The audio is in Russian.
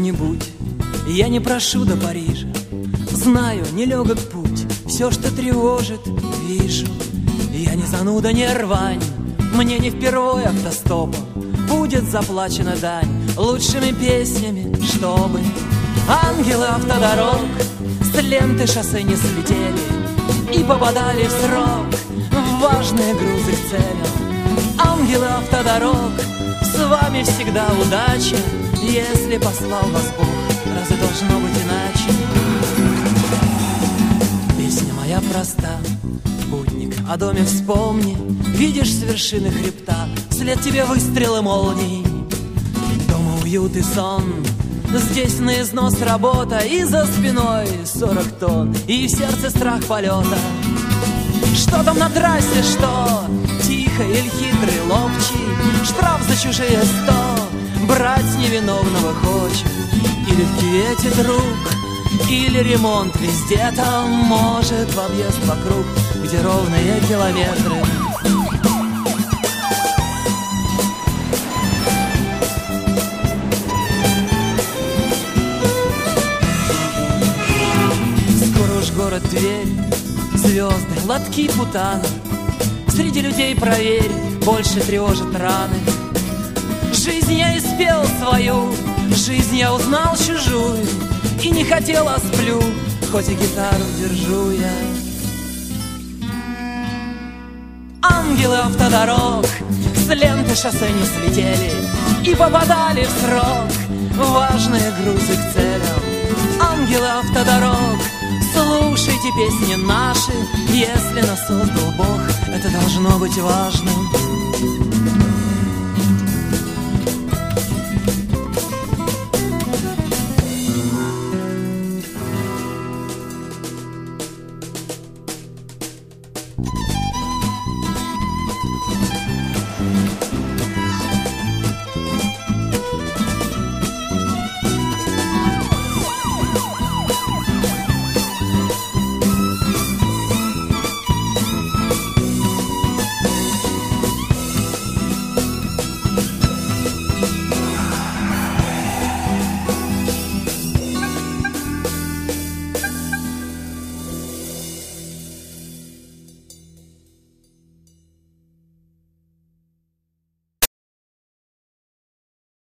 как-нибудь. Я не прошу до Парижа, знаю, нелегок путь. Все, что тревожит, вижу. Я не зануда, не рвань, мне не впервой автостопом будет заплачена дань лучшими песнями, чтобы ангелы автодорог с ленты шоссе не слетели и попадали в срок в важные грузы к целям. Ангелы автодорог, с вами всегда удача. Если послал вас Бог, разве должно быть иначе? Песня моя проста, путник, о доме вспомни. Видишь с вершины хребта вслед тебе выстрелы молний. Дома уют и сон, здесь на износ работа, и за спиной 40 тонн, и в сердце страх полета. Что там на трассе, что? Тихо или хитрый ловчий, штраф за чужие 100 брать невиновного хочет. Или в кювете друг, или ремонт везде там, может, в объезд вокруг, где ровные километры. Скоро уж город Тверь, звезды, лотки путаны. Среди людей проверь, больше тревожит раны. Жизнь я испел свою, жизнь я узнал чужую, и не хотела сплю, хоть и гитару держу я. Ангелы автодорог с ленты шоссе не слетели и попадали в срок важные грузы к целям. Ангелы автодорог, слушайте песни наши, если нас создал Бог, это должно быть важным.